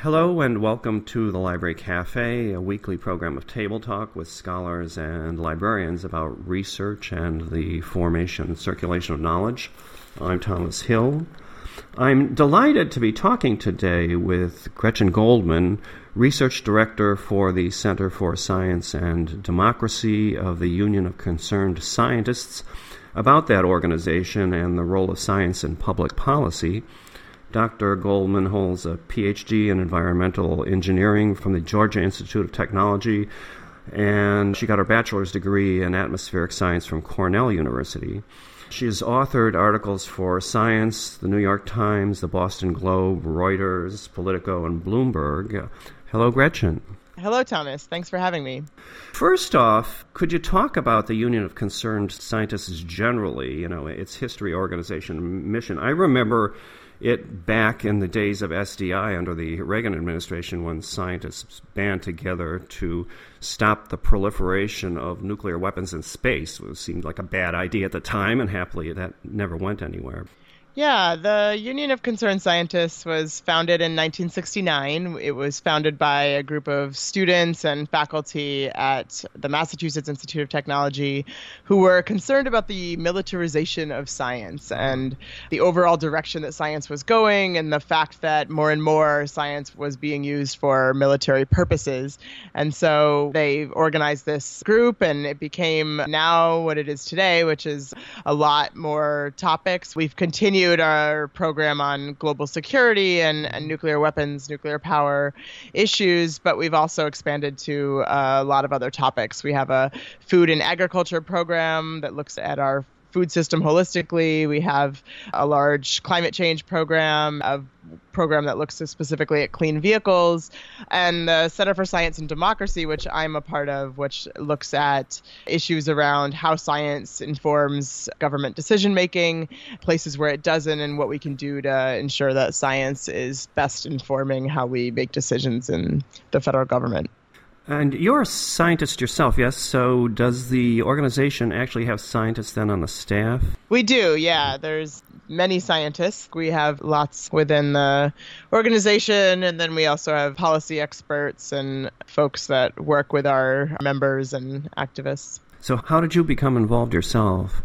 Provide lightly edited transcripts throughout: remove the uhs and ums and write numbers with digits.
Hello and welcome to the Library Cafe, a weekly program of table talk with scholars and librarians about research and the formation and circulation of knowledge. I'm Thomas Hill. I'm delighted to be talking today with Gretchen Goldman, Research Director for the Center for Science and Democracy of the Union of Concerned Scientists, about that organization and the role of science in public policy. Dr. Goldman holds a PhD in environmental engineering from the Georgia Institute of Technology, and she got her bachelor's degree in atmospheric science from Cornell University. She has authored articles for Science, the New York Times, the Boston Globe, Reuters, Politico, and Bloomberg. Hello, Gretchen. Hello, Thomas. Thanks for having me. First off, could you talk about the Union of Concerned Scientists generally, its history, organization, mission? I remember it back in the days of SDI under the Reagan administration when scientists band together to stop the proliferation of nuclear weapons in space. It seemed like a bad idea at the time, and happily that never went anywhere. Yeah, the Union of Concerned Scientists was founded in 1969. It was founded by a group of students and faculty at the Massachusetts Institute of Technology who were concerned about the militarization of science and the overall direction that science was going, and the fact that more and more science was being used for military purposes. And so they organized this group, and it became now what it is today, which is a lot more topics. We've continued our program on global security and nuclear weapons, nuclear power issues, but we've also expanded to a lot of other topics. We have a food and agriculture program that looks at our food system holistically. We have a large climate change program, a program that looks specifically at clean vehicles, and the Center for Science and Democracy, which I'm a part of, which looks at issues around how science informs government decision-making, places where it doesn't, and what we can do to ensure that science is best informing how we make decisions in the federal government. And you're a scientist yourself, yes? So does the organization actually have scientists then on the staff? We do, yeah. There's many scientists. We have lots within the organization, and then we also have policy experts and folks that work with our members and activists. So how did you become involved yourself?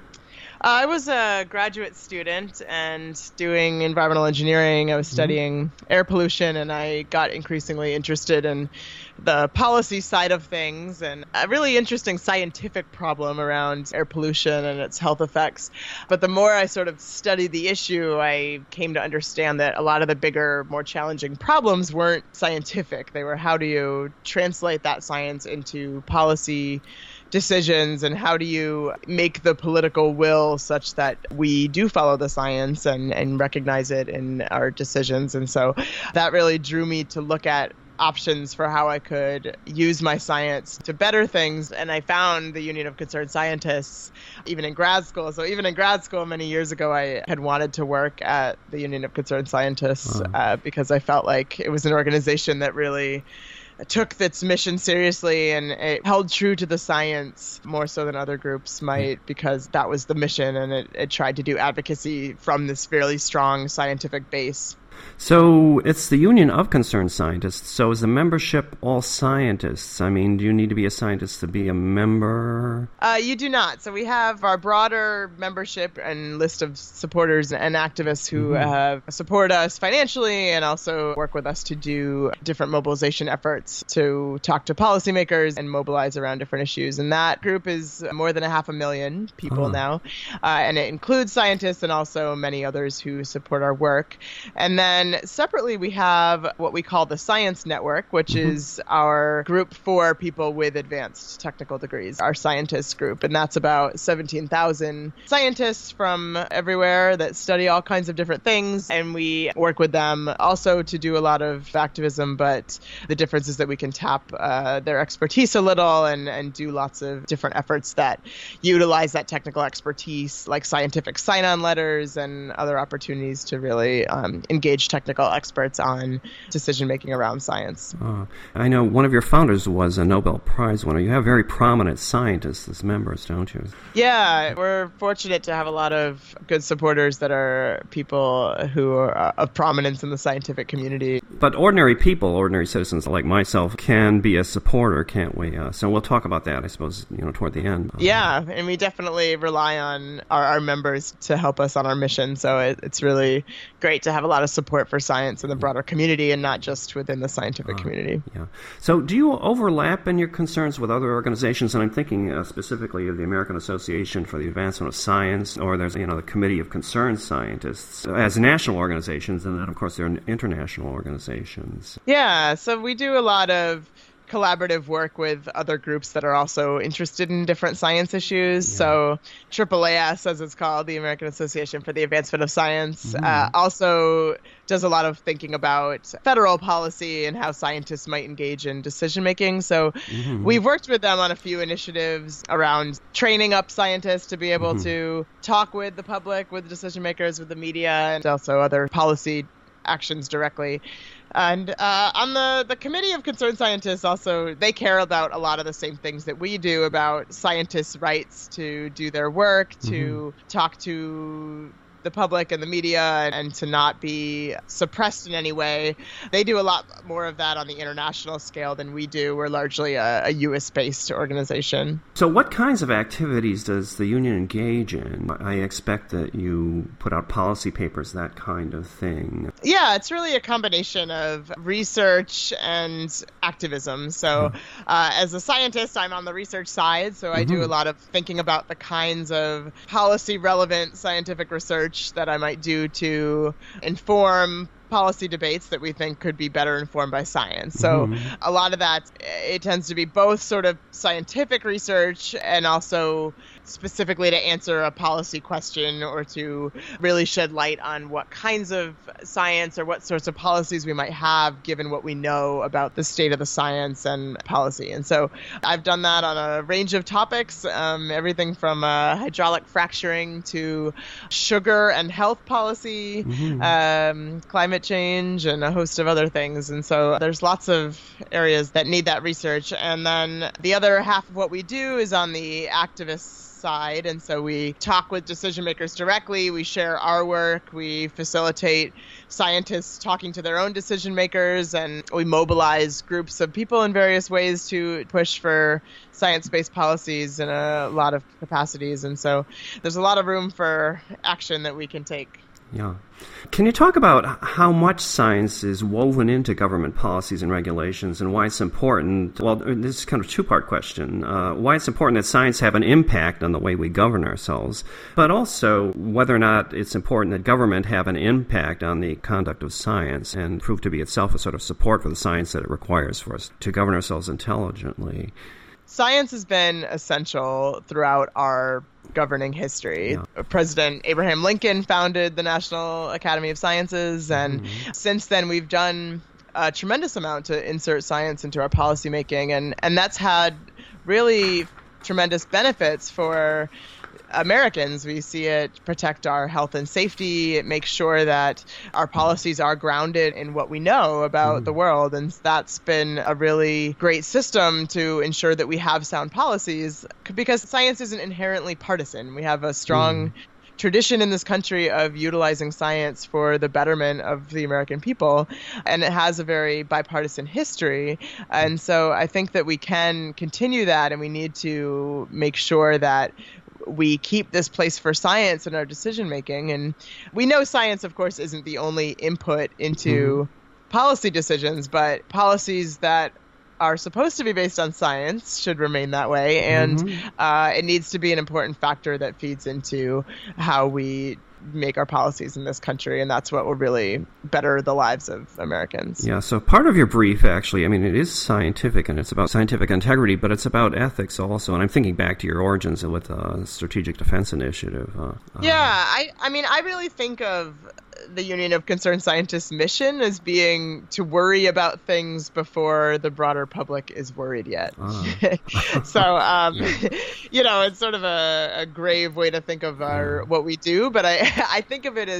I was a graduate student and doing environmental engineering. I was studying air pollution, and I got increasingly interested in the policy side of things and a really interesting scientific problem around air pollution and its health effects. But the more I sort of studied the issue, I came to understand that a lot of the bigger, more challenging problems weren't scientific. They were, how do you translate that science into policy decisions, and how do you make the political will such that we do follow the science and recognize it in our decisions. And so that really drew me to look at options for how I could use my science to better things. And I found the Union of Concerned Scientists even in grad school. So even in grad school many years ago, I had wanted to work at the Union of Concerned Scientists because I felt like it was an organization that really took its mission seriously, and it held true to the science more so than other groups might, because that was the mission, and it tried to do advocacy from this fairly strong scientific base. So it's the Union of Concerned Scientists. So is the membership all scientists? I mean, do you need to be a scientist to be a member? You do not. So we have our broader membership and list of supporters and activists who support us financially and also work with us to do different mobilization efforts to talk to policymakers and mobilize around different issues. And that group is more than 500,000 people now. And it includes scientists and also many others who support our work. And then separately, we have what we call the Science Network, which is our group for people with advanced technical degrees, our scientists group. And that's about 17,000 scientists from everywhere that study all kinds of different things. And we work with them also to do a lot of activism. But the difference is that we can tap their expertise a little and do lots of different efforts that utilize that technical expertise, like scientific sign-on letters and other opportunities to really engage engage technical experts on decision-making around science. I know one of your founders was a Nobel Prize winner. You have very prominent scientists as members, don't you? Yeah, we're fortunate to have a lot of good supporters that are people who are of prominence in the scientific community. But ordinary people, ordinary citizens like myself, can be a supporter, can't we? So we'll talk about that, I suppose, toward the end. Yeah, and we definitely rely on our members to help us on our mission. So it's really great to have a lot of support for science in the broader community and not just within the scientific community. Yeah. So do you overlap in your concerns with other organizations? And I'm thinking specifically of the American Association for the Advancement of Science, or there's the Committee of Concerned Scientists as national organizations, and then, of course, there are international organizations. Yeah, so we do a lot of collaborative work with other groups that are also interested in different science issues. Yeah. So AAAS, as it's called, the American Association for the Advancement of Science, also does a lot of thinking about federal policy and how scientists might engage in decision-making. So we've worked with them on a few initiatives around training up scientists to be able to talk with the public, with decision-makers, with the media, and also other policy actions directly. And on the Committee of Concerned Scientists, also, they care about a lot of the same things that we do about scientists' rights to do their work, to talk to the public and the media, and to not be suppressed in any way. They do a lot more of that on the international scale than we do. We're largely a U.S.-based organization. So what kinds of activities does the union engage in? I expect that you put out policy papers, that kind of thing. Yeah, it's really a combination of research and activism. So as a scientist, I'm on the research side, so I do a lot of thinking about the kinds of policy-relevant scientific research that I might do to inform policy debates that we think could be better informed by science. So a lot of that, it tends to be both sort of scientific research and also specifically to answer a policy question or to really shed light on what kinds of science or what sorts of policies we might have given what we know about the state of the science and policy. And so I've done that on a range of topics, everything from hydraulic fracturing to sugar and health policy, climate change, and a host of other things. And so there's lots of areas that need that research. And then the other half of what we do is on the activist side. And so we talk with decision makers directly. We share our work. We facilitate scientists talking to their own decision makers. And we mobilize groups of people in various ways to push for science-based policies in a lot of capacities. And so there's a lot of room for action that we can take. Yeah. Can you talk about how much science is woven into government policies and regulations and why it's important? Well, this is kind of a two-part question. Why it's important that science have an impact on the way we govern ourselves, but also whether or not it's important that government have an impact on the conduct of science and prove to be itself a sort of support for the science that it requires for us to govern ourselves intelligently. Science has been essential throughout our governing history. Yeah. President Abraham Lincoln founded the National Academy of Sciences, and since then we've done a tremendous amount to insert science into our policymaking, and that's had really tremendous benefits for Americans. We see it protect our health and safety. It makes sure that our policies are grounded in what we know about the world. And that's been a really great system to ensure that we have sound policies, because science isn't inherently partisan. We have a strong tradition in this country of utilizing science for the betterment of the American people, and it has a very bipartisan history. And so I think that we can continue that, and we need to make sure that we keep this place for science in our decision making. And we know science, of course, isn't the only input into policy decisions, but policies that are supposed to be based on science should remain that way. And it needs to be an important factor that feeds into how we make our policies in this country, and that's what will really better the lives of Americans. Yeah, so part of your brief, actually, I mean, it is scientific, and it's about scientific integrity, but it's about ethics also, and I'm thinking back to your origins with the Strategic Defense Initiative. I mean, I really think of the Union of Concerned Scientists' mission as being to worry about things before the broader public is worried yet. So, you know, it's sort of a grave way to think of what we do, but I think of it as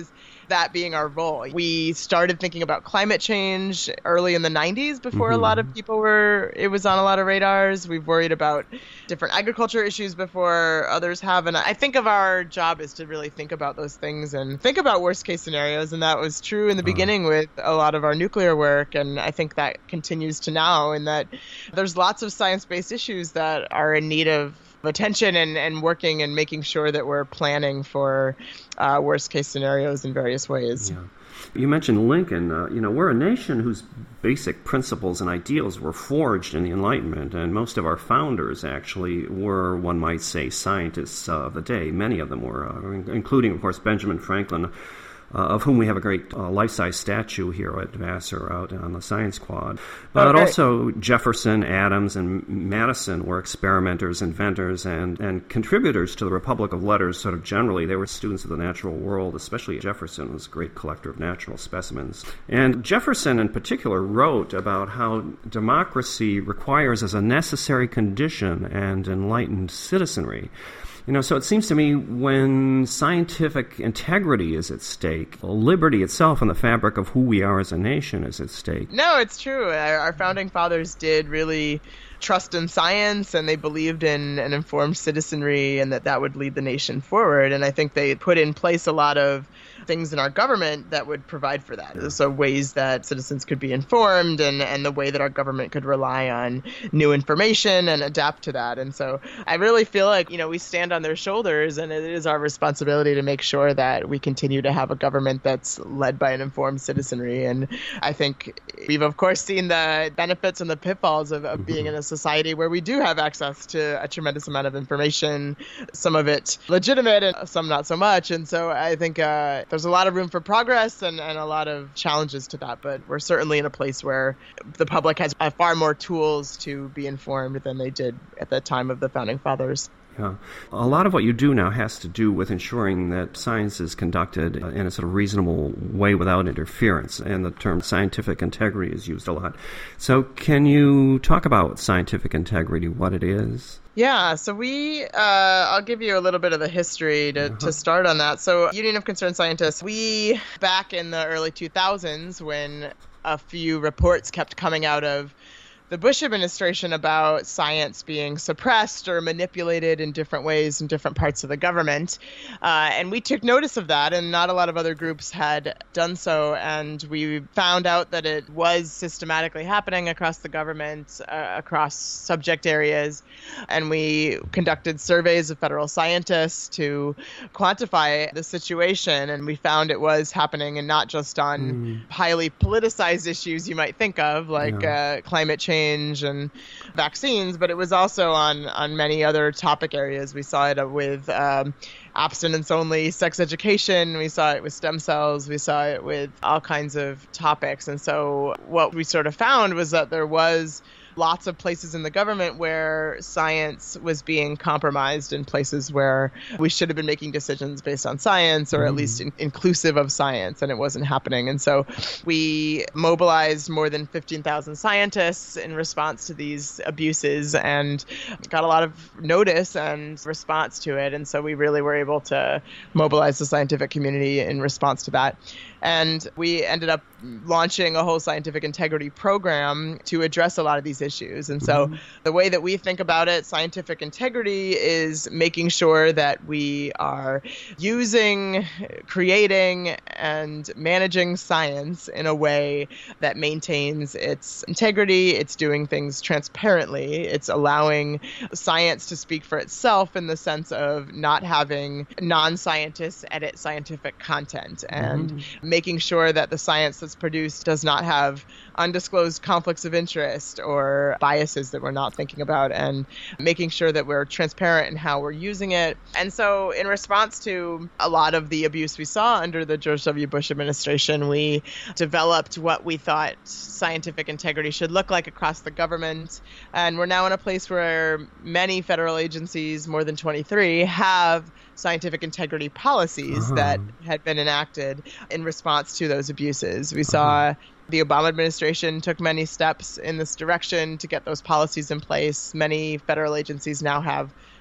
that being our role. We started thinking about climate change early in the 90s before a lot of people it was on a lot of radars. We've worried about different agriculture issues before others have. And I think of our job is to really think about those things and think about worst case scenarios. And that was true in the beginning with a lot of our nuclear work. And I think that continues to now, in that there's lots of science-based issues that are in need of attention and working and making sure that we're planning for worst case scenarios in various ways. Yeah. You mentioned Lincoln. We're a nation whose basic principles and ideals were forged in the Enlightenment, and most of our founders actually were, one might say, scientists of the day. Many of them were, including, of course, Benjamin Franklin, of whom we have a great life-size statue here at Vassar out on the Science Quad. But also Jefferson, Adams, and Madison were experimenters, inventors, and contributors to the Republic of Letters sort of generally. They were students of the natural world, especially Jefferson was a great collector of natural specimens. And Jefferson in particular wrote about how democracy requires as a necessary condition and enlightened citizenry. So it seems to me when scientific integrity is at stake, liberty itself and the fabric of who we are as a nation is at stake. No, it's true. Our founding fathers did really trust in science, and they believed in an informed citizenry and that would lead the nation forward. And I think they put in place a lot of things in our government that would provide for that. Yeah. So ways that citizens could be informed and the way that our government could rely on new information and adapt to that. And so I really feel like, we stand on their shoulders, and it is our responsibility to make sure that we continue to have a government that's led by an informed citizenry. And I think we've, of course, seen the benefits and the pitfalls of being in a society where we do have access to a tremendous amount of information, some of it legitimate and some not so much. And so I think there's a lot of room for progress and a lot of challenges to that, but we're certainly in a place where the public has far more tools to be informed than they did at the time of the founding fathers. Yeah. A lot of what you do now has to do with ensuring that science is conducted in a sort of reasonable way without interference, and the term scientific integrity is used a lot. So can you talk about scientific integrity, what it is? Yeah, so I'll give you a little bit of the history to start on that. So Union of Concerned Scientists, we, back in the early 2000s, when a few reports kept coming out of the Bush administration about science being suppressed or manipulated in different ways in different parts of the government. And we took notice of that, and not a lot of other groups had done so. And we found out that it was systematically happening across the government, across subject areas. And we conducted surveys of federal scientists to quantify the situation. And we found it was happening, and not just on highly politicized issues you might think of, like climate change and vaccines, but it was also on many other topic areas. We saw it with abstinence-only sex education. We saw it with stem cells. We saw it with all kinds of topics. And so what we sort of found was that there was lots of places in the government where science was being compromised, in places where we should have been making decisions based on science, or at least inclusive of science, and it wasn't happening. And so we mobilized more than 15,000 scientists in response to these abuses and got a lot of notice and response to it. And so we really were able to mobilize the scientific community in response to that. And we ended up launching a whole scientific integrity program to address a lot of these issues. And so the way that we think about it, scientific integrity is making sure that we are using, creating, and managing science in a way that maintains its integrity. It's doing things transparently. It's allowing science to speak for itself in the sense of not having non-scientists edit scientific content, and making sure that the science that's produced does not have undisclosed conflicts of interest or biases that we're not thinking about, and making sure that we're transparent in how we're using it. And so in response to a lot of the abuse we saw under the George W. Bush administration, we developed what we thought scientific integrity should look like across the government. And we're now in a place where many federal agencies, more than 23, have scientific integrity policies that had been enacted in response to those abuses. We saw the Obama administration took many steps in this direction to get those policies in place. Many federal agencies now have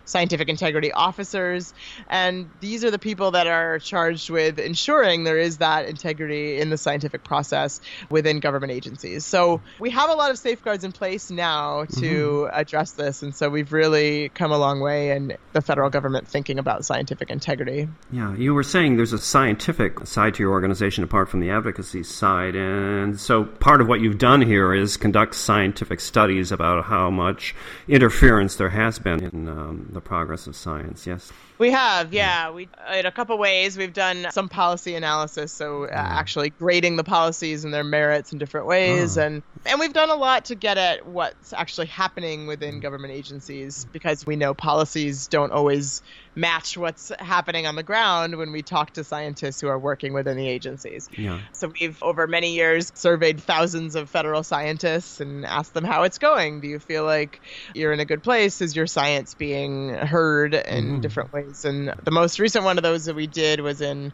scientific integrity officers. And these are the people that are charged with ensuring there is that integrity in the scientific process within government agencies. So we have a lot of safeguards in place now to address this. And so we've really come a long way in the federal government thinking about scientific integrity. Yeah, you were saying there's a scientific side to your organization apart from the advocacy side. And so part of what you've done here is conduct scientific studies about how much interference there has been in the progress of science, yes? We have, yeah. We in a couple ways. We've done some policy analysis, so actually grading the policies and their merits in different ways, and we've done a lot to get at what's actually happening within government agencies, because we know policies don't always match what's happening on the ground when we talk to scientists who are working within the agencies. Yeah. So we've, over many years, surveyed thousands of federal scientists and asked them how it's going. Do you feel like you're in a good place? Is your science being heard in different ways? And the most recent one of those that we did was in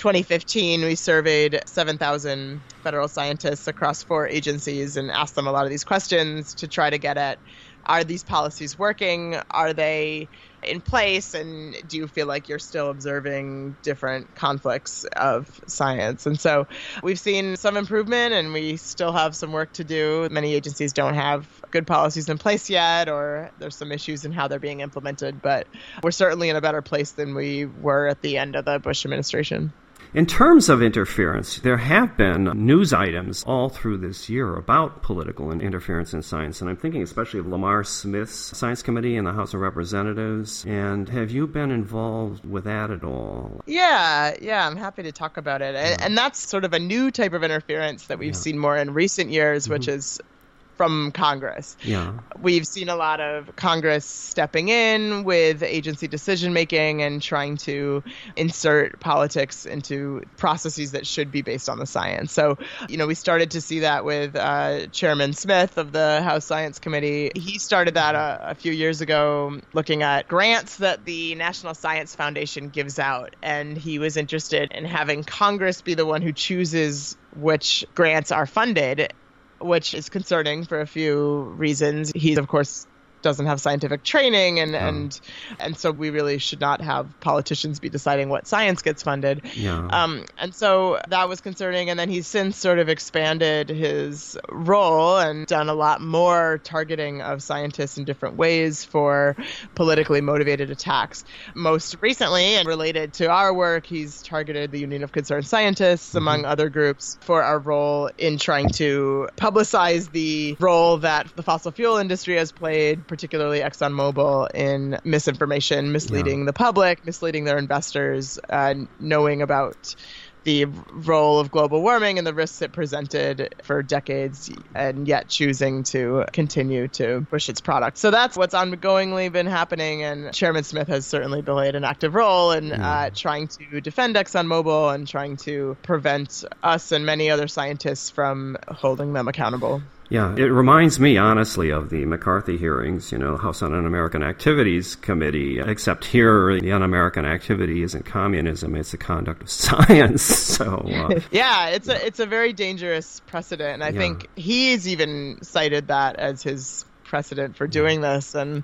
2015. We surveyed 7,000 federal scientists across 4 agencies and asked them a lot of these questions to try to get at, are these policies working? Are they in place? And do you feel like you're still observing different conflicts of science? And so we've seen some improvement, and we still have some work to do. Many agencies don't have good policies in place yet, or there's some issues in how they're being implemented. But we're certainly in a better place than we were at the end of the Bush administration. In terms of interference, there have been news items all through this year about political interference in science, and I'm thinking especially of Lamar Smith's Science Committee in the House of Representatives. And have you been involved with that at all? Yeah, I'm happy to talk about it. And that's sort of a new type of interference that we've seen more in recent years, which is from Congress. Yeah. We've seen a lot of Congress stepping in with agency decision-making and trying to insert politics into processes that should be based on the science. So, we started to see that with Chairman Smith of the House Science Committee. He started that a few years ago, looking at grants that the National Science Foundation gives out. And he was interested in having Congress be the one who chooses which grants are funded, which is concerning for a few reasons. He, of course, doesn't have scientific training, and so we really should not have politicians be deciding what science gets funded. Yeah. And so that was concerning. And then he's since sort of expanded his role and done a lot more targeting of scientists in different ways for politically motivated attacks. Most recently, and related to our work, he's targeted the Union of Concerned Scientists, among other groups, for our role in trying to publicize the role that the fossil fuel industry has played, particularly ExxonMobil, in misinformation, misleading the public, misleading their investors, knowing about the role of global warming and the risks it presented for decades, and yet choosing to continue to push its product. So that's what's ongoingly been happening, and Chairman Smith has certainly played an active role in trying to defend ExxonMobil and trying to prevent us and many other scientists from holding them accountable. Yeah, it reminds me, honestly, of the McCarthy hearings, the House on Un-American Activities Committee, except here the un-American activity isn't communism, it's the conduct of science. So yeah, it's a very dangerous precedent, and I think he's even cited that as his precedent for doing this. And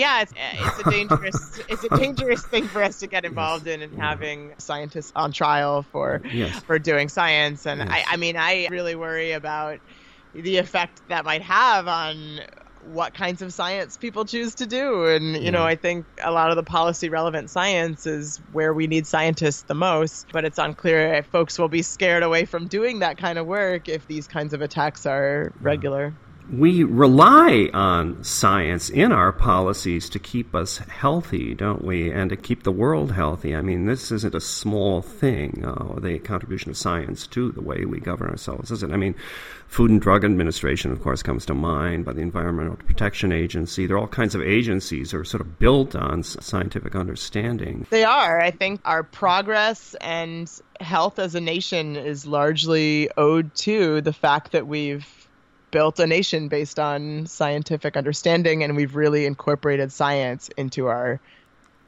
it's a dangerous thing for us to get involved in, and having scientists on trial for doing science. And I really worry about the effect that might have on what kinds of science people choose to do. And, I think a lot of the policy relevant science is where we need scientists the most, but it's unclear if folks will be scared away from doing that kind of work if these kinds of attacks are regular. We rely on science in our policies to keep us healthy, don't we? And to keep the world healthy. I mean, this isn't a small thing, the contribution of science to the way we govern ourselves, is it? I mean, Food and Drug Administration, of course, comes to mind, but the Environmental Protection Agency. There are all kinds of agencies that are sort of built on scientific understanding. They are. I think our progress and health as a nation is largely owed to the fact that we've built a nation based on scientific understanding, and we've really incorporated science into our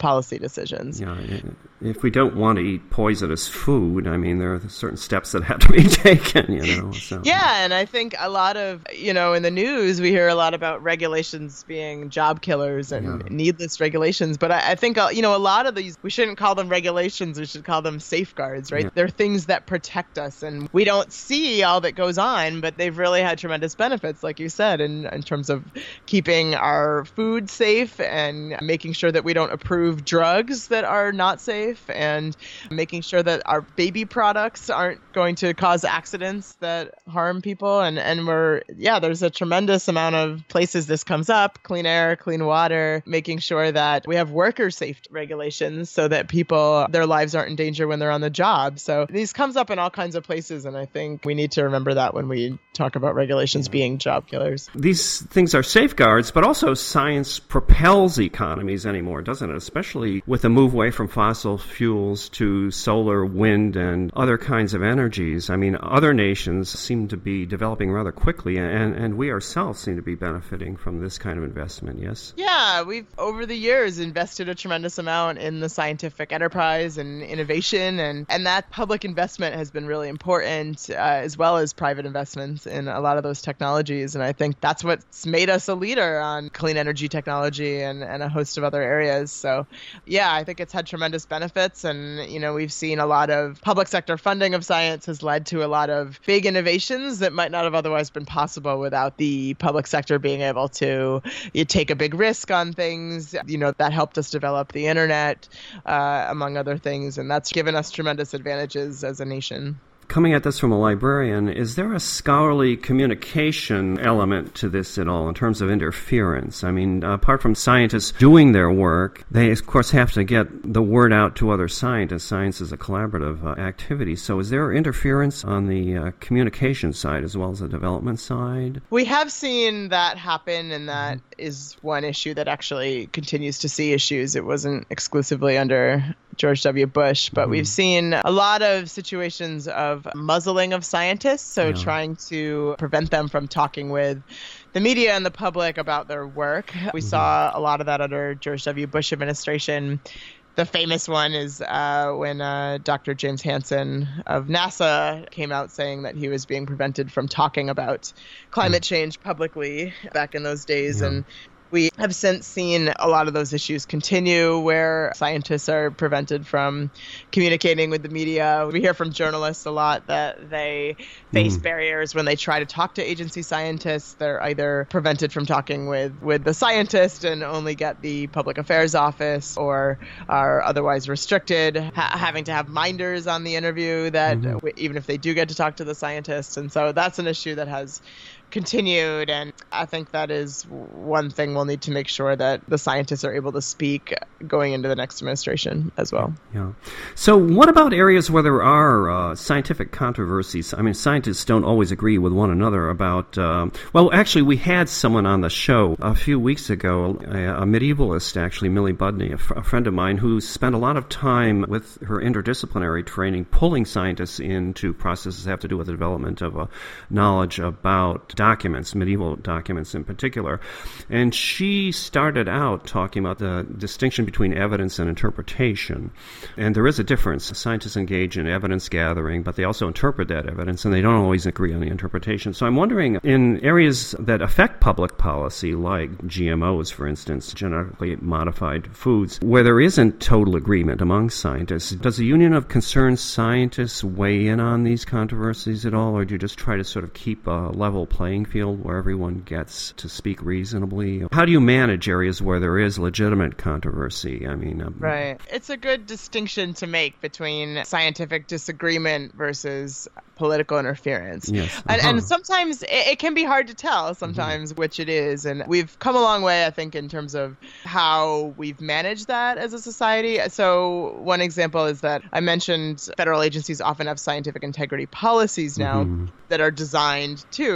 policy decisions. Yeah, if we don't want to eat poisonous food, I mean, there are certain steps that have to be taken, So. Yeah, and I think a lot of, in the news, we hear a lot about regulations being job killers and needless regulations. But I think, a lot of these, we shouldn't call them regulations. We should call them safeguards, right? Yeah. They're things that protect us. And we don't see all that goes on, but they've really had tremendous benefits, like you said, in terms of keeping our food safe and making sure that we don't approve drugs that are not safe and making sure that our baby products aren't going to cause accidents that harm people. And there's a tremendous amount of places this comes up: clean air, clean water, making sure that we have worker safety regulations so that people, their lives aren't in danger when they're on the job. So these comes up in all kinds of places. And I think we need to remember that when we talk about regulations being job killers. These things are safeguards, but also science propels economies anymore, doesn't it? Especially with the move away from fossil fuels to solar, wind, and other kinds of energies. I mean, other nations seem to be developing rather quickly, and we ourselves seem to be benefiting from this kind of investment, yes? Yeah, we've, over the years, invested a tremendous amount in the scientific enterprise and innovation, and that public investment has been really important, as well as private investments in a lot of those technologies. And I think that's what's made us a leader on clean energy technology and a host of other areas. So, yeah, I think it's had tremendous benefits. And, we've seen a lot of public sector funding of science has led to a lot of big innovations that might not have otherwise been possible without the public sector being able to take a big risk on things. That helped us develop the internet, among other things. And that's given us tremendous advantages as a nation. Coming at this from a librarian, is there a scholarly communication element to this at all in terms of interference? I mean, apart from scientists doing their work, they, of course, have to get the word out to other scientists. Science is a collaborative activity. So is there interference on the communication side as well as the development side? We have seen that happen, and that is one issue that actually continues to see issues. It wasn't exclusively under George W. Bush, but we've seen a lot of situations of muzzling of scientists, so trying to prevent them from talking with the media and the public about their work. We saw a lot of that under George W. Bush administration. The famous one is when Dr. James Hansen of NASA came out saying that he was being prevented from talking about climate change publicly back in those days. And we have since seen a lot of those issues continue where scientists are prevented from communicating with the media. We hear from journalists a lot that they face barriers when they try to talk to agency scientists. They're either prevented from talking with the scientist and only get the public affairs office, or are otherwise restricted, having to have minders on the interview that even if they do get to talk to the scientist. And so that's an issue that has continued, and I think that is one thing we'll need to make sure that the scientists are able to speak going into the next administration as well. Yeah. So what about areas where there are scientific controversies? I mean, scientists don't always agree with one another about, actually, we had someone on the show a few weeks ago, a medievalist, actually, Millie Budney, a friend of mine, who spent a lot of time with her interdisciplinary training pulling scientists into processes that have to do with the development of knowledge about documents, medieval documents in particular. And she started out talking about the distinction between evidence and interpretation. And there is a difference. Scientists engage in evidence gathering, but they also interpret that evidence, and they don't always agree on the interpretation. So I'm wondering, in areas that affect public policy, like GMOs, for instance, genetically modified foods, where there isn't total agreement among scientists, does the Union of Concerned Scientists weigh in on these controversies at all, or do you just try to sort of keep a level playing field where everyone gets to speak reasonably? How do you manage areas where there is legitimate controversy? I mean, right. It's a good distinction to make between scientific disagreement versus political interference. Yes. And sometimes it can be hard to tell sometimes which it is. And we've come a long way, I think, in terms of how we've managed that as a society. So one example is that I mentioned federal agencies often have scientific integrity policies now that are designed to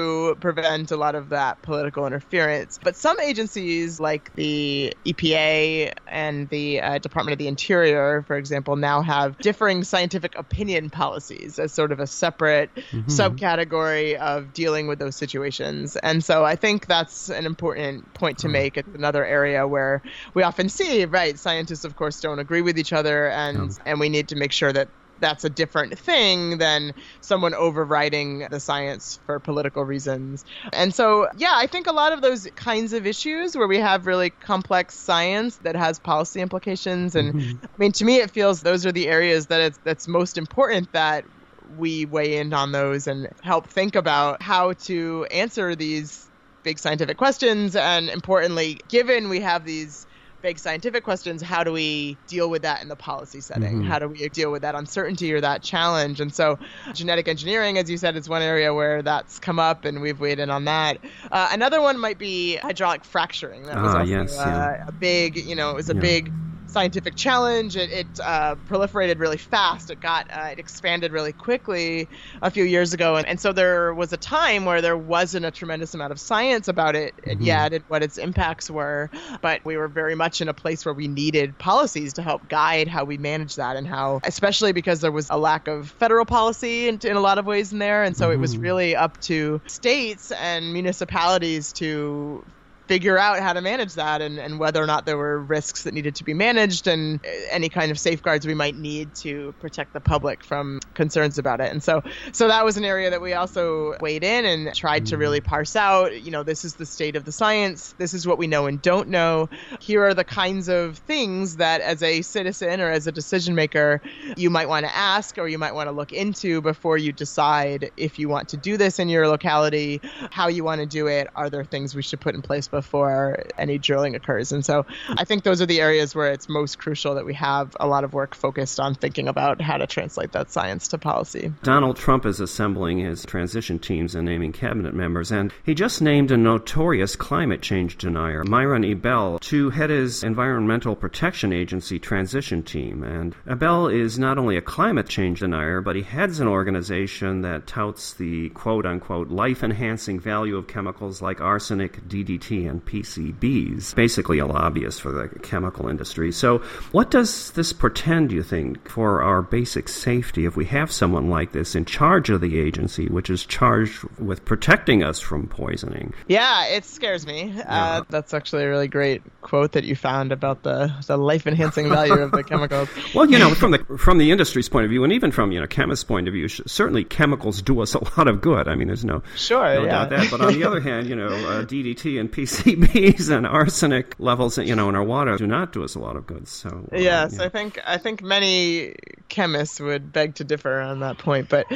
prevent a lot of that political interference. But some agencies like the EPA and the Department of the Interior, for example, now have differing scientific opinion policies as sort of a separate subcategory of dealing with those situations. And so I think that's an important point to make. It's another area where we often see, right, scientists, of course, don't agree with each other, and we need to make sure that that's a different thing than someone overriding the science for political reasons. And so, yeah, I think a lot of those kinds of issues where we have really complex science that has policy implications. And I mean, to me, it feels those are the areas that's most important that we weigh in on those and help think about how to answer these big scientific questions. And importantly, given we have these big scientific questions, how do we deal with that in the policy setting? How do we deal with that uncertainty or that challenge? And so genetic engineering, as you said, is one area where that's come up, and we've weighed in on that. Another one might be hydraulic fracturing. That was also a big, it was a big scientific challenge. It proliferated really fast. It expanded really quickly a few years ago. And so there was a time where there wasn't a tremendous amount of science about it yet and what its impacts were. But we were very much in a place where we needed policies to help guide how we manage that, and how, especially because there was a lack of federal policy in a lot of ways in there. And so it was really up to states and municipalities to figure out how to manage that, and whether or not there were risks that needed to be managed, and any kind of safeguards we might need to protect the public from concerns about it. And so that was an area that we also weighed in and tried to really parse out, this is the state of the science. This is what we know and don't know. Here are the kinds of things that as a citizen or as a decision maker, you might want to ask or you might want to look into before you decide if you want to do this in your locality, how you want to do it. Are there things we should put in place before any drilling occurs? And so I think those are the areas where it's most crucial that we have a lot of work focused on thinking about how to translate that science to policy. Donald Trump is assembling his transition teams and naming cabinet members, and he just named a notorious climate change denier, Myron Ebell, to head his Environmental Protection Agency transition team. And Ebell is not only a climate change denier, but he heads an organization that touts the quote-unquote life-enhancing value of chemicals like arsenic, DDT, and PCBs, basically a lobbyist for the chemical industry. So what does this portend, do you think, for our basic safety if we have someone like this in charge of the agency, which is charged with protecting us from poisoning? Yeah, it scares me. That's actually a really great quote that you found about the life-enhancing value of the chemicals. Well, from the industry's point of view, and even from chemist's point of view, certainly chemicals do us a lot of good. I mean, there's no doubt that. But on the other hand, DDT and PCBs and arsenic levels, in our water do not do us a lot of good. So yes, I think many chemists would beg to differ on that point. But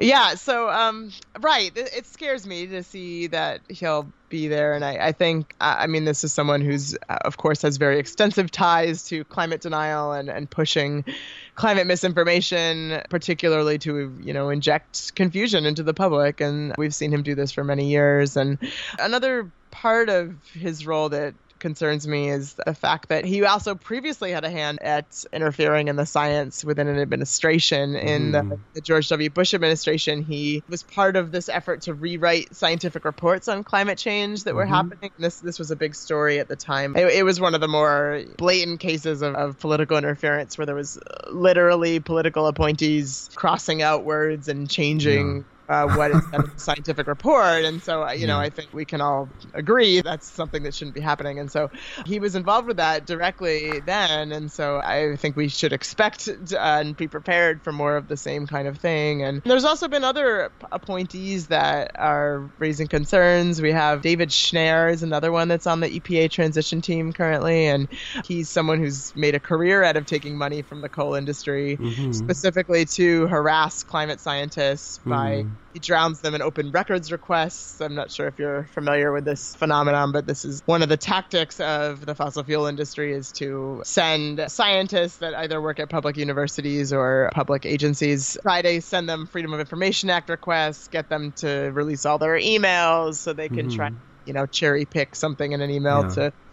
right, it scares me to see that he'll be there. And I think, this is someone who's, of course, has very extensive ties to climate denial and pushing climate misinformation, particularly to, inject confusion into the public. And we've seen him do this for many years. And another part of his role that concerns me is the fact that he also previously had a hand at interfering in the science within an administration. In the George W. Bush administration, he was part of this effort to rewrite scientific reports on climate change that were happening. This was a big story at the time. It was one of the more blatant cases of political interference, where there was literally political appointees crossing out words and changing what is in the scientific report. And so, I think we can all agree that's something that shouldn't be happening. And so he was involved with that directly then. And so I think we should expect and be prepared for more of the same kind of thing. And there's also been other appointees that are raising concerns. We have David Schnarr is another one that's on the EPA transition team currently. And he's someone who's made a career out of taking money from the coal industry, specifically to harass climate scientists by he drowns them in open records requests. I'm not sure if you're familiar with this phenomenon, but this is one of the tactics of the fossil fuel industry, is to send scientists that either work at public universities or public agencies, try to send them Freedom of Information Act requests, get them to release all their emails so they can try, cherry pick something in an email to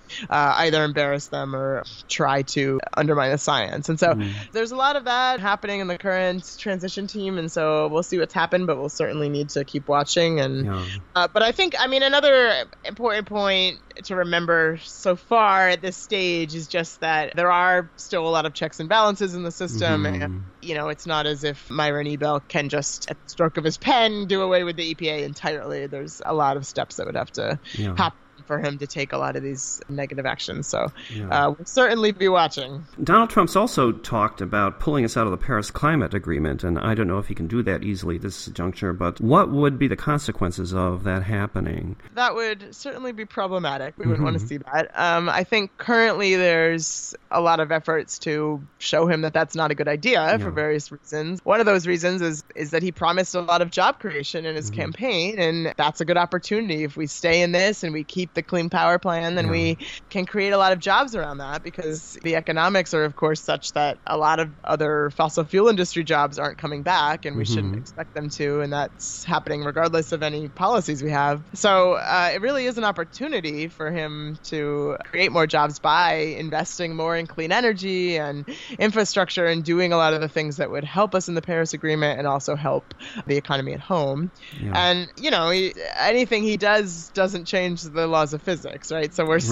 either embarrass them or try to undermine the science. And so there's a lot of that happening in the current transition team. And so we'll see what's happened, but we'll certainly need to keep watching. And but I think, another important point to remember so far at this stage is just that there are still a lot of checks and balances in the system. And, it's not as if Myron Ebell can just, at the stroke of his pen, do away with the EPA entirely. There's a lot of steps that would have to happen for him to take a lot of these negative actions. So we'll certainly be watching. Donald Trump's also talked about pulling us out of the Paris Climate Agreement, and I don't know if he can do that easily at this juncture, but what would be the consequences of that happening? That would certainly be problematic. We wouldn't want to see that. I think currently there's a lot of efforts to show him that that's not a good idea for various reasons. One of those reasons is that he promised a lot of job creation in his campaign, and that's a good opportunity. If we stay in this and we keep the Clean Power Plan, then we can create a lot of jobs around that, because the economics are, of course, such that a lot of other fossil fuel industry jobs aren't coming back, and we shouldn't expect them to, and that's happening regardless of any policies we have. So it really is an opportunity for him to create more jobs by investing more in clean energy and infrastructure and doing a lot of the things that would help us in the Paris Agreement and also help the economy at home. And, anything he does doesn't change the laws of physics, right? So we're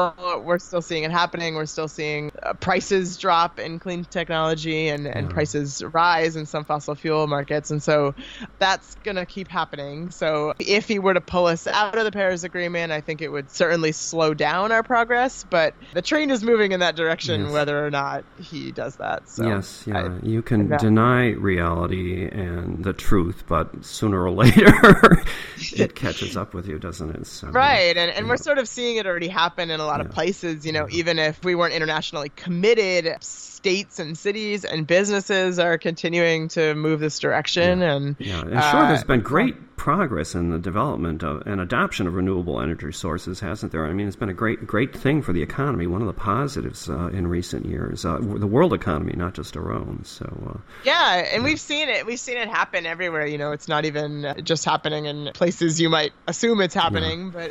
still seeing it happening. We're still seeing prices drop in clean technology and prices rise in some fossil fuel markets. And so that's going to keep happening. So if he were to pull us out of the Paris Agreement, I think it would certainly slow down our progress. But the train is moving in that direction, whether or not he does that. So you can deny reality and the truth, but sooner or later it catches up with you, doesn't it? So, right. And we're sort of seeing it already happen in a lot of places. Even if we weren't internationally committed, states and cities and businesses are continuing to move this direction. And there's been great progress in the development of and adoption of renewable energy sources, hasn't there? It's been a great thing for the economy. One of the positives in recent years, the world economy, not just our own. So we've seen it. We've seen it happen everywhere. It's not even just happening in places you might assume it's happening, but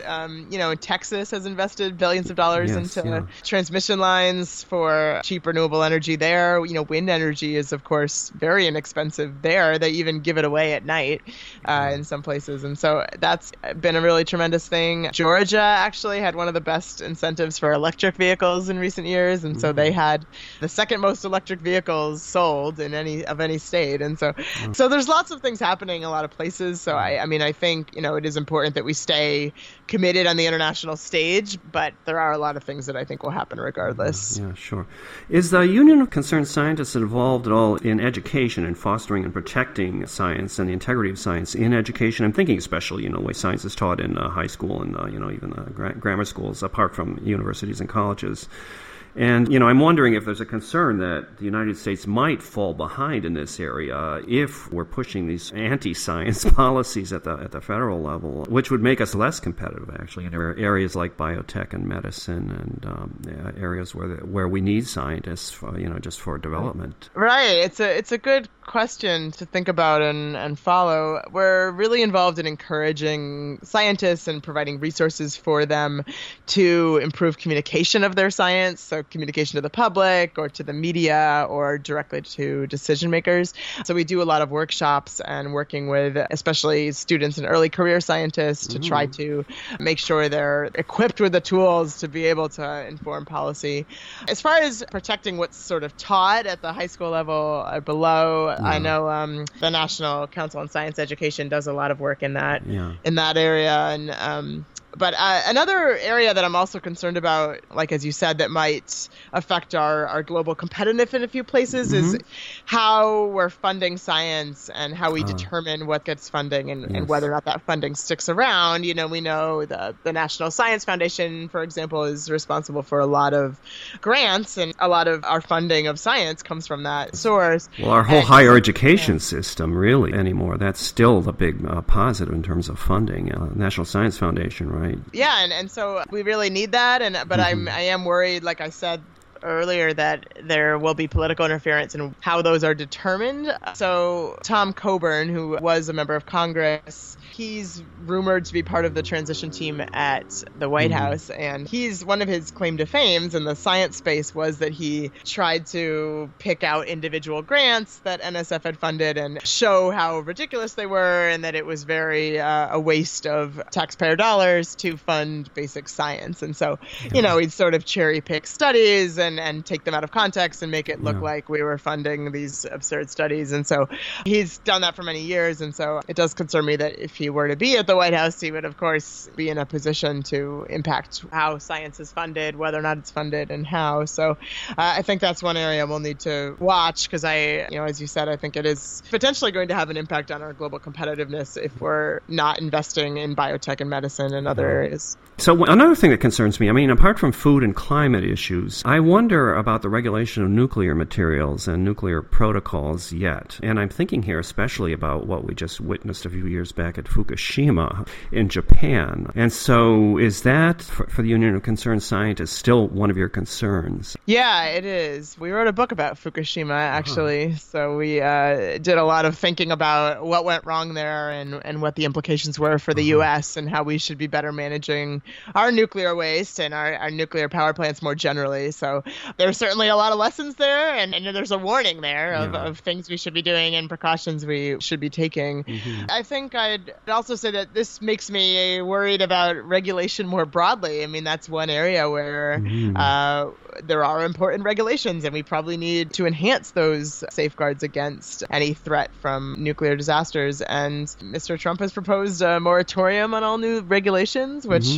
Texas has invested billions of dollars into transmission lines for cheap renewable energy there. Wind energy is, of course, very inexpensive there. They even give it away at night in some places. And so that's been a really tremendous thing. Georgia actually had one of the best incentives for electric vehicles in recent years. And so they had the second most electric vehicles sold in any state. And so there's lots of things happening in a lot of places. So I think, it is important that we stay committed on the international stage, but there are a lot of things that I think will happen regardless. Yeah, sure. Is the Union of Concerned Scientists involved at all in education and fostering and protecting science and the integrity of science in education? I'm thinking especially, the way science is taught in high school and, even grammar schools, apart from universities and colleges. And, I'm wondering if there's a concern that the United States might fall behind in this area if we're pushing these anti-science policies at the federal level, which would make us less competitive, actually, in areas like biotech and medicine and areas where we need scientists, for, just for development. Right. It's a good question to think about and follow. We're really involved in encouraging scientists and providing resources for them to improve communication of their science, so communication to the public or to the media or directly to decision makers. So we do a lot of workshops and working with especially students and early career scientists to try to make sure they're equipped with the tools to be able to inform policy. As far as protecting what's sort of taught at the high school level or below, I know the National Council on Science Education does a lot of work in that area. And but another area that I'm also concerned about, like as you said, that might affect our global competitiveness in a few places is how we're funding science and how we determine what gets funding and whether or not that funding sticks around. We know the National Science Foundation, for example, is responsible for a lot of grants, and a lot of our funding of science comes from that source. Well, our whole higher education system, really, anymore, that's still the big positive in terms of funding. National Science Foundation, right? Yeah, and so we really need that, but I am worried, like I said earlier, that there will be political interference in how those are determined. So Tom Coburn, who was a member of Congress, He's rumored to be part of the transition team at the White House, and one of his claim to fame in the science space was that he tried to pick out individual grants that NSF had funded and show how ridiculous they were, and that it was very a waste of taxpayer dollars to fund basic science. And so, he'd sort of cherry pick studies and take them out of context and make it look like we were funding these absurd studies. And so he's done that for many years. And so it does concern me that if he were to be at the White House, he would, of course, be in a position to impact how science is funded, whether or not it's funded, and how. So I think that's one area we'll need to watch because as you said, I think it is potentially going to have an impact on our global competitiveness if we're not investing in biotech and medicine and other areas. So another thing that concerns me, apart from food and climate issues, I wonder about the regulation of nuclear materials and nuclear protocols yet. And I'm thinking here especially about what we just witnessed a few years back at Fukushima in Japan. And so is that, for the Union of Concerned Scientists, still one of your concerns? Yeah, it is. We wrote a book about Fukushima, actually. So we did a lot of thinking about what went wrong there and what the implications were for the U.S. and how we should be better managing our nuclear waste and our nuclear power plants more generally. So there's certainly a lot of lessons there, and there's a warning there of things we should be doing and precautions we should be taking. I think I'd also say that this makes me worried about regulation more broadly. That's one area where there are important regulations, and we probably need to enhance those safeguards against any threat from nuclear disasters. And Mr. Trump has proposed a moratorium on all new regulations, which,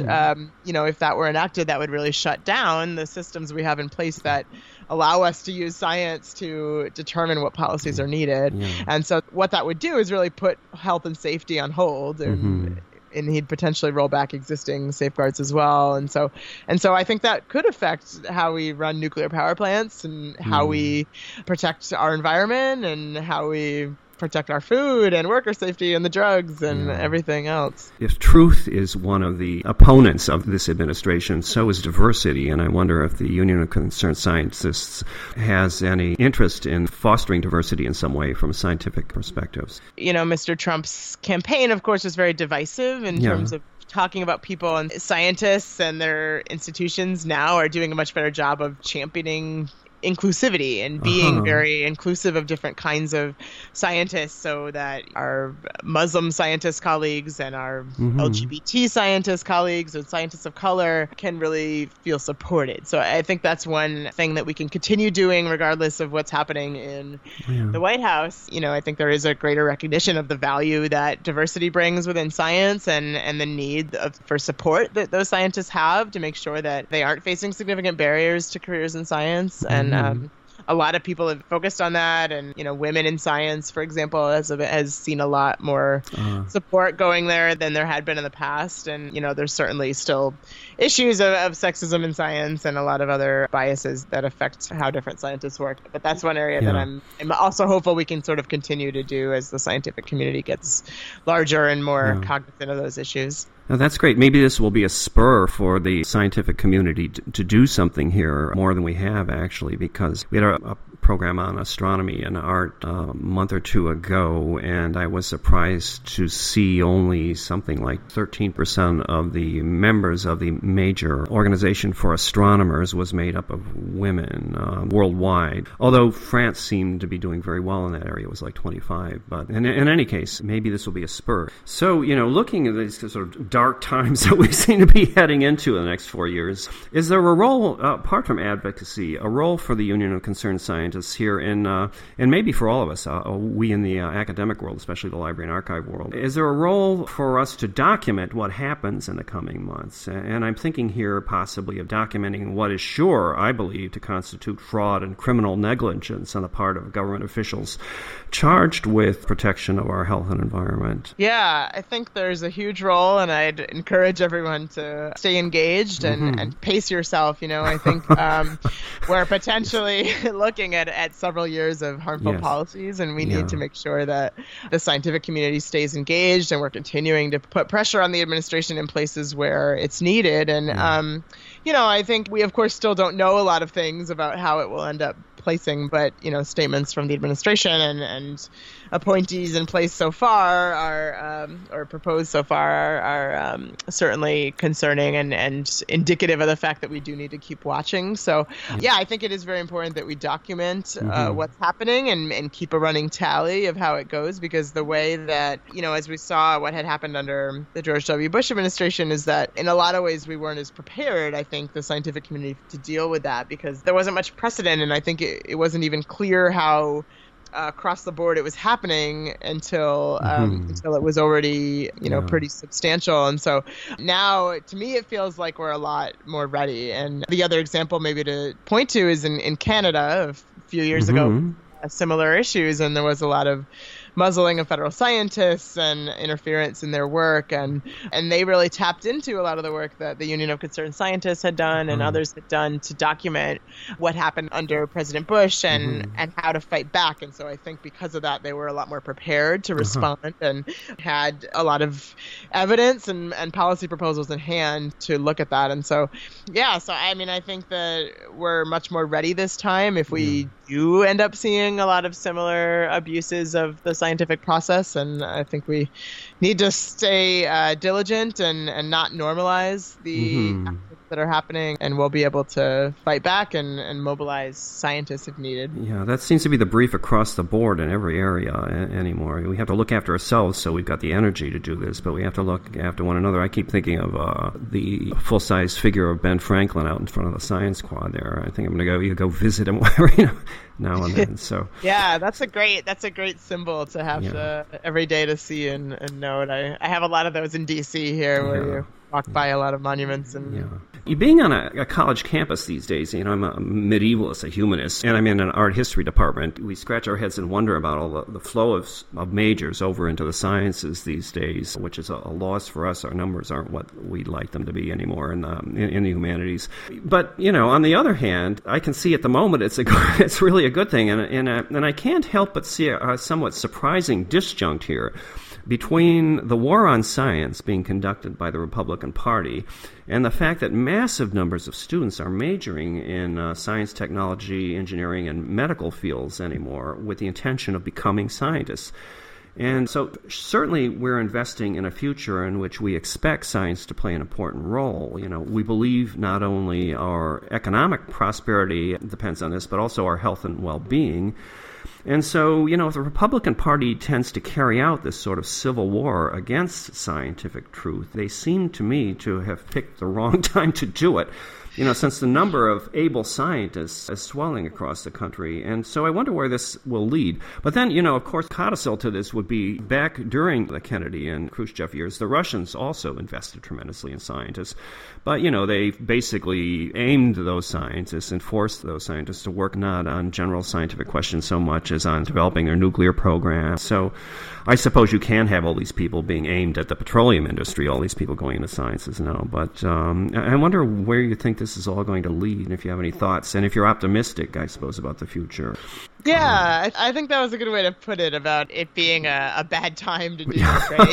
if that were enacted, that would really shut down the systems we have in place that allow us to use science to determine what policies are needed. And so what that would do is really put health and safety on hold, and he'd potentially roll back existing safeguards as well. And so I think that could affect how we run nuclear power plants and how we protect our environment and how we protect our food and worker safety and the drugs and everything else. If truth is one of the opponents of this administration, so is diversity. And I wonder if the Union of Concerned Scientists has any interest in fostering diversity in some way from scientific perspectives. Mr. Trump's campaign, of course, is very divisive in terms of talking about people, and scientists and their institutions now are doing a much better job of championing inclusivity and being very inclusive of different kinds of scientists, so that our Muslim scientist colleagues and our LGBT scientist colleagues and scientists of color can really feel supported. So I think that's one thing that we can continue doing regardless of what's happening in the White House. I think there is a greater recognition of the value that diversity brings within science and the need for support that those scientists have to make sure that they aren't facing significant barriers to careers in science. And a lot of people have focused on that, and women in science, for example, has seen a lot more support going there than there had been in the past. And there's certainly still issues of sexism in science and a lot of other biases that affect how different scientists work. But that's one area that I'm also hopeful we can sort of continue to do as the scientific community gets larger and more cognizant of those issues. Now, that's great. Maybe this will be a spur for the scientific community to do something here more than we have, actually, because we had a program on astronomy and art a month or two ago, and I was surprised to see only something like 13% of the members of the major organization for astronomers was made up of women worldwide, although France seemed to be doing very well in that area. It was like 25. But in any case, maybe this will be a spur. So, looking at these sort of dark times that we seem to be heading into in the next 4 years, is there a role, apart from advocacy, a role for the Union of Concerned Scientists here and maybe for all of us, we in the academic world, especially the library and archive world, is there a role for us to document what happens in the coming months? And I'm thinking here possibly of documenting what is sure, I believe, to constitute fraud and criminal negligence on the part of government officials charged with protection of our health and environment. Yeah, I think there's a huge role, and I'd encourage everyone to stay engaged and pace yourself. I think we're potentially looking at several years of harmful policies, and we need to make sure that the scientific community stays engaged, and we're continuing to put pressure on the administration in places where it's needed. And, I think we, of course, still don't know a lot of things about how it will end up placing, but, statements from the administration and appointees in place so far are, or proposed so far are certainly concerning and indicative of the fact that we do need to keep watching. So, yeah, I think it is very important that we document what's happening and keep a running tally of how it goes, because the way that, as we saw what had happened under the George W. Bush administration is that in a lot of ways we weren't as prepared, I think, the scientific community to deal with that, because there wasn't much precedent, and I think it wasn't even clear how across the board it was happening until it was already pretty substantial. And so now, to me, it feels like we're a lot more ready. And the other example maybe to point to is in Canada a few years ago, similar issues, and there was a lot of muzzling of federal scientists and interference in their work, and they really tapped into a lot of the work that the Union of Concerned Scientists had done and others had done to document what happened under President Bush and how to fight back. And so I think because of that, they were a lot more prepared to respond and had a lot of evidence and policy proposals in hand to look at that. And so, I think that we're much more ready this time if we do end up seeing a lot of similar abuses of the scientific process. And I think we need to stay diligent and not normalize the actions that are happening, and we'll be able to fight back and mobilize scientists if needed. Yeah, that seems to be the brief across the board in every area anymore. We have to look after ourselves, so we've got the energy to do this, but we have to look after one another. I keep thinking of the full-size figure of Ben Franklin out in front of the Science Quad there. I think I'm going to go visit him now and then. So yeah, that's a great symbol to have every day to see and note. I have a lot of those in D.C. here where you walk by a lot of monuments. And being on a college campus these days, I'm a medievalist, a humanist, and I'm in an art history department. We scratch our heads and wonder about all the flow of majors over into the sciences these days, which is a loss for us. Our numbers aren't what we'd like them to be anymore in the humanities. But on the other hand, I can see at the moment it's really a good thing, and I can't help but see a somewhat surprising disjunct here between the war on science being conducted by the Republican Party and the fact that massive numbers of students are majoring in science, technology, engineering, and medical fields anymore with the intention of becoming scientists. And so certainly we're investing in a future in which we expect science to play an important role. We believe not only our economic prosperity depends on this, but also our health and well-being. And so, if the Republican Party tends to carry out this sort of civil war against scientific truth, they seem to me to have picked the wrong time to do it, since the number of able scientists is swelling across the country. And so I wonder where this will lead. But then, of course, codicil to this would be back during the Kennedy and Khrushchev years, the Russians also invested tremendously in scientists. But, they basically aimed those scientists and forced those scientists to work not on general scientific questions so much as on developing their nuclear program. So I suppose you can have all these people being aimed at the petroleum industry, all these people going into sciences now. But I wonder where you think this is all going to lead, and if you have any thoughts, and if you're optimistic, I suppose, about the future. Yeah, I think that was a good way to put it, about it being a bad time to do this, right?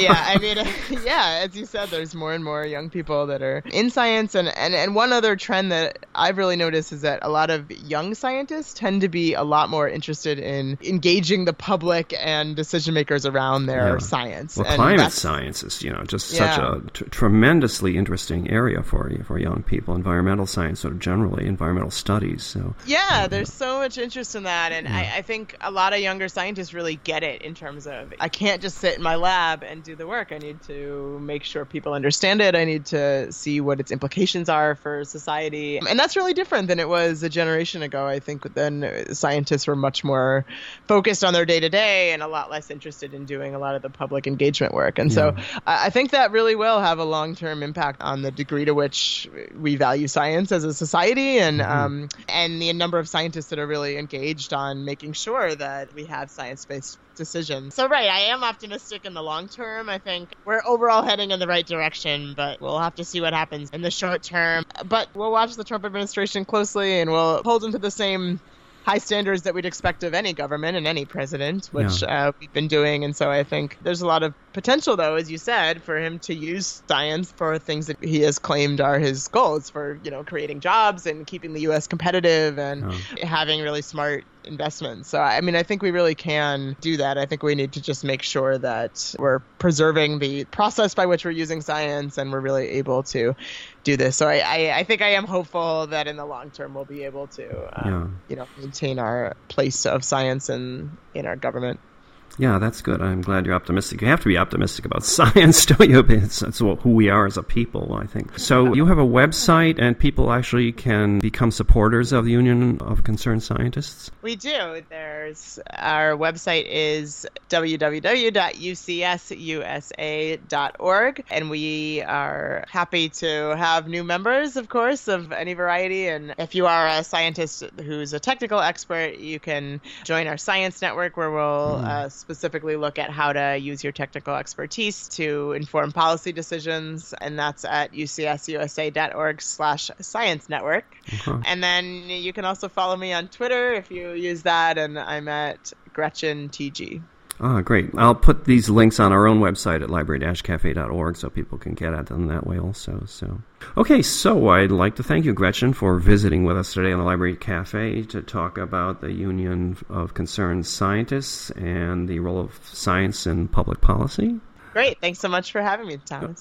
Yeah, as you said, there's more and more young people that are in science, and one other trend that I've really noticed is that a lot of young scientists tend to be a lot more interested in engaging the public and decision makers around their science. Well, and climate science is, just such a tremendously interesting area for young people. Environmental science, sort of generally, environmental studies. So there's so much interest in that, and I think a lot of younger scientists really get it in terms of, I can't just sit in my lab and do the work. I need to make sure people understand it. I need to see what its implications are for society. And that's really different than it was a generation ago. I think then scientists were much more focused on their day-to-day and a lot less interested in doing a lot of the public engagement work. And so I think that really will have a long-term impact on the degree to which we value science as a society, and the number of scientists that are really engaged on making sure that we have science-based decisions. So I am optimistic in the long term. I think we're overall heading in the right direction, but we'll have to see what happens in the short term. But we'll watch the Trump administration closely, and we'll hold them to the same high standards that we'd expect of any government and any president, which we've been doing. And so I think there's a lot of potential, though, as you said, for him to use science for things that he has claimed are his goals for, creating jobs and keeping the U.S. competitive and having really smart investments. So, I mean, I think we really can do that. I think we need to just make sure that we're preserving the process by which we're using science and we're really able to do this. So I think I am hopeful that in the long term we'll be able to, maintain our place of science in our government. Yeah, that's good. I'm glad you're optimistic. You have to be optimistic about science, don't you? It's who we are as a people, I think. So you have a website, and people actually can become supporters of the Union of Concerned Scientists? We do. Our website is www.ucsusa.org, and we are happy to have new members, of course, of any variety. And if you are a scientist who's a technical expert, you can join our science network, where we'll specifically look at how to use your technical expertise to inform policy decisions, and that's at ucsusa.org/science network. And then you can also follow me on Twitter if you use that, and I'm at Gretchen TG. Great. I'll put these links on our own website at library-cafe.org so people can get at them that way also. Okay, so I'd like to thank you, Gretchen, for visiting with us today on the Library Cafe to talk about the Union of Concerned Scientists and the role of science in public policy. Great. Thanks so much for having me, Thomas.